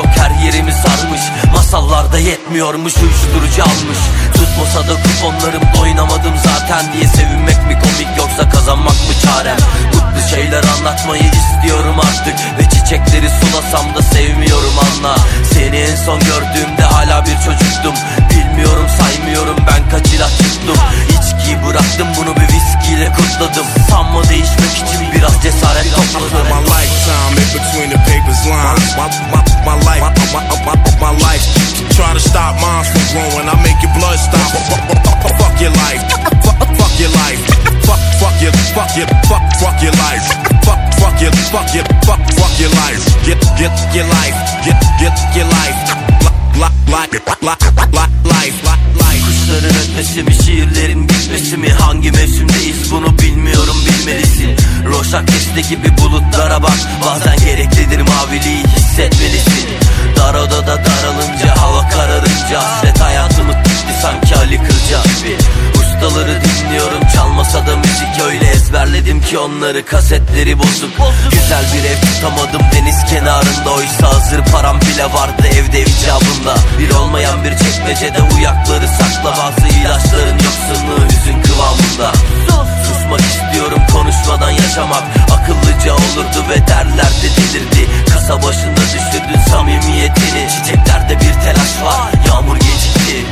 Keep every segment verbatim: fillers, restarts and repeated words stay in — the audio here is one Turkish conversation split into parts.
yok, her yerimi sarmış. Masallarda yetmiyormuş, uyuşturucu almış. Tutmasa da kuponlarım, oynamadım zaten diye sevinmek mi komik, yoksa kazanmak mı çarem? Mutlu şeyler anlatmayı istiyorum artık ve çiçekleri sulasam da sevmiyorum anla. Seni en son gördüğümde hala bir çocuktum. Bilmiyorum, saymıyorum ben kaç ilaç tuttum. İçkiyi bıraktım, bunu bir viskiyle kutladım. Sanma değişmek için biraz cesaret topladım. My lifetime in between the papers lines. My, my, my life, my, my, my life. Try to stop minds from growing, I make your blood stop. Fuck your life, fuck your life. Fuck, fuck your, fuck your, fuck, fuck your life. Fuck, fuck your, fuck your, fuck, fuck your life. Get, get your life, get, get your life. Life, life, life. Kuşların ötmesi mi, şiirlerin bitmesi mi? Hangi mevsimdeyiz bunu bilmiyorum, bilmelisin. Roşak kesti gibi bulutlara bak. Bazen gereklidir maviliği hissetmelisin. Dar odada daralınca, hava kararınca, hasret hayatımı tuttu sanki Ali Kırca gibi. Ustaları dinliyorum, çalmasa da müzik öyle ezberledim ki onları, kasetleri bozuk. Güzel bir ev tutamadım deniz kenarında, oysa hazır param bile vardı evde icabında. Bir olmayan bir çekmecede uyakları sakla, bazı ilaçların yoksunluğu hüzün kıvamında. Susmak istiyorum, konuşmadan yaşamak akıllıca olurdu ve derlerdi delirdi. Kasa başında düşürdün samimiyetini, çiçeklerde bir telaş var, yağmur gecikti.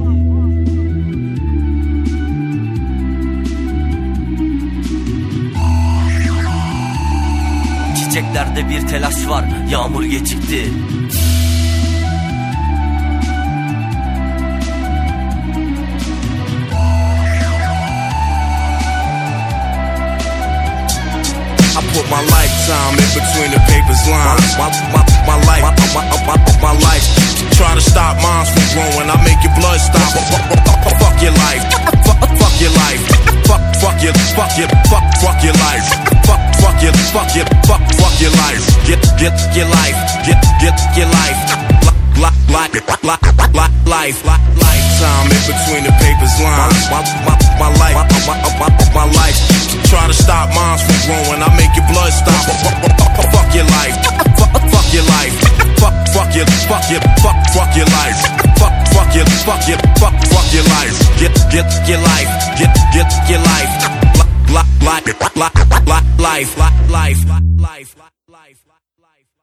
Çiçeklerde bir telaş var, yağmur gecikti. I put my lifetime in between the papers lines. My, my, my life, my, my, my, my life. Try to stop minds from growing, I make your blood stop. Fuck your life, fuck your life. Fuck, fuck your, fuck your, fuck, fuck your life. Fuck, fuck your, fuck your, fuck, fuck your life. Get, get your life, get, get your life. Life, life, life, life, lifetime in between the papers lines. My, my, my life, my, my, my life. Try to stop minds from growing, I make your blood stop. Fuck your life, fuck your life. Fuck, fuck your, fuck your, fuck, fuck your life. Fuck, fuck your, fuck your, fuck, fuck your life. Get, get your life, get, get your life. Life, life, life, life, life, life, life, life.